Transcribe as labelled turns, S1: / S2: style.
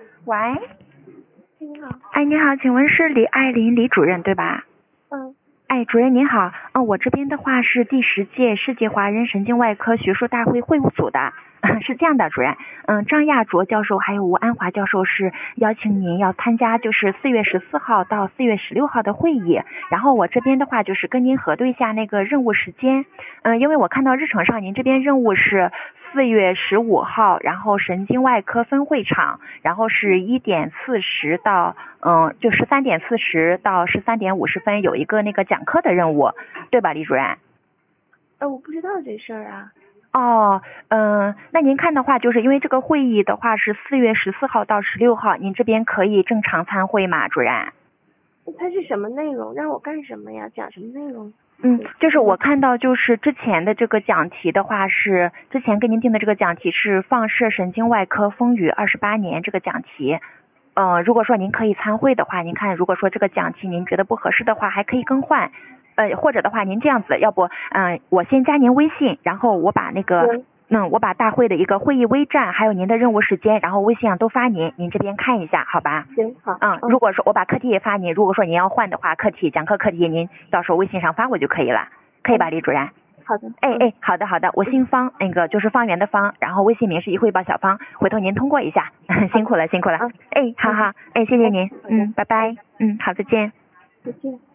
S1: 喂，
S2: 你好。
S1: 哎，你好，请问是李爱玲李主任对吧？
S2: 嗯。
S1: 哎，主任您好，我这边的话是第10届世界华人神经外科学术大会会务组的，是这样的，主任，张亚卓教授还有吴安华教授是邀请您要参加就是4月14号到4月16号的会议，然后我这边的话就是跟您核对一下那个任务时间，因为我看到日程上您这边任务是4月15号，然后神经外科分会场，然后是1点40到就13点40到13点50分有一个那个讲课的任务，对吧，李主任？
S2: 我不知道这事儿啊。
S1: 哦，那您看的话，就是因为这个会议的话是4月14号到16号，您这边可以正常参会吗，主任？
S2: 它是什么内容？让我干什么呀？讲什么内容？
S1: 就是我看到就是之前的这个讲题的话是之前跟您定的这个讲题是放射神经外科风雨28年这个讲题，如果说您可以参会的话，您看如果说这个讲题您觉得不合适的话，还可以更换，或者的话您这样子，要不我先加您微信，然后我把那个我把大会的一个会议微站还有您的任务时间，然后微信上都发您这边看一下，好吧？
S2: 行，好。
S1: 如果说我把课题也发您，如果说您要换的话，讲课课题您到时候微信上发我就可以了，可以吧，李主任？
S2: 好的。
S1: 好的，我姓方，那个就是方圆的方，然后微信名是一汇报小方，回头您通过一下，辛苦了。好，谢谢您，拜拜，好，再见。
S2: 再见。